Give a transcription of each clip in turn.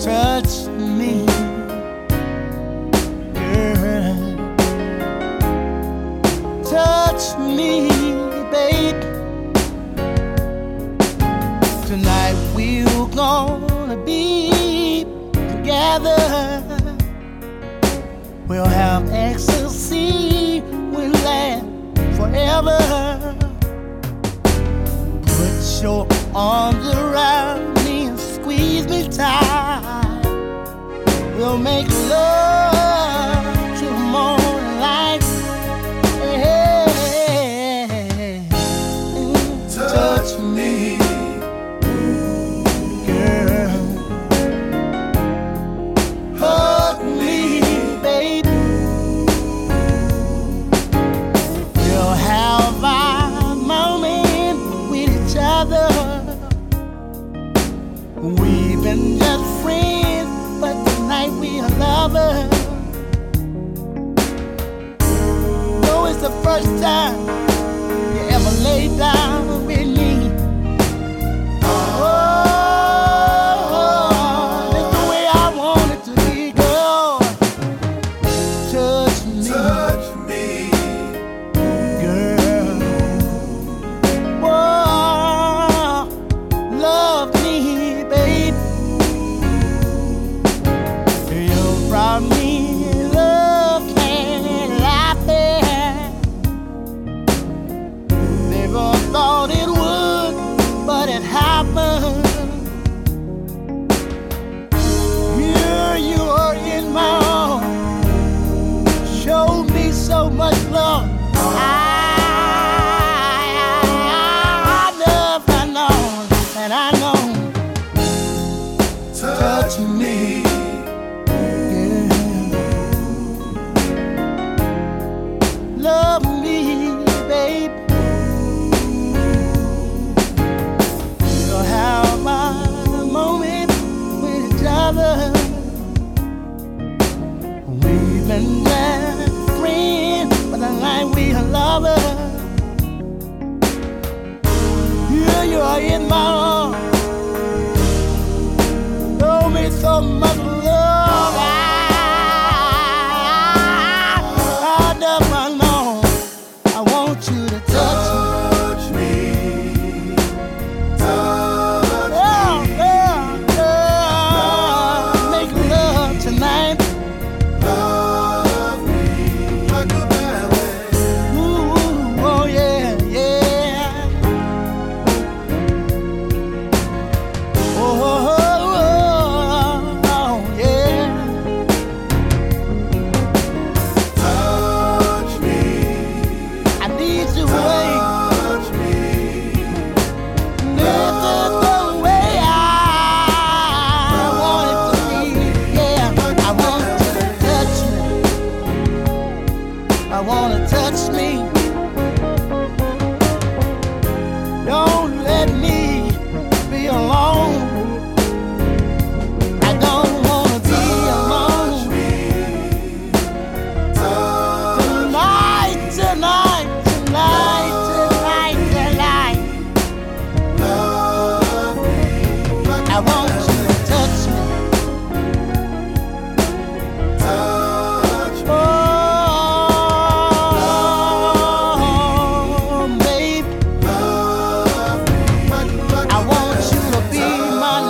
touch me, girl. Touch me, babe. Tonight we're gonna be together. We'll have ecstasy, we'll laugh forever. Put your arms around me and squeeze me tight. We'll make love till the morning light. Hey, touch me, girl. Hug me, baby. We'll have our moment with each other. We've been just friends, but tonight we are lovers. Though it's the first time you ever laid down with me. Oh, that's the way I want it to be, girl. Touch me, girl. Whoa, love me, babe. You brought me love and laughter. Never thought it would, but it happened. Here you are in my arms, show me so much love. I know, and I know. Touch me, yeah. Love me, babe. We'll have my moment with each other. We've been just friends, but tonight we are lovers. Here you are in my arms, show me so much love. I never know. I want you to touch me. Make love tonight. Ooh, oh yeah, yeah. Oh, yeah. I need you, babe. This is the way I want it to be. Yeah, I want you to touch me. I want to touch me. Don't let me be alone. I don't want to be alone. Tonight, tonight, tonight, tonight, tonight. I want you to touch me. Oh, babe. I want you to be my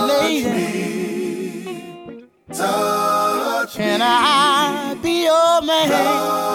lady. Can I be your man?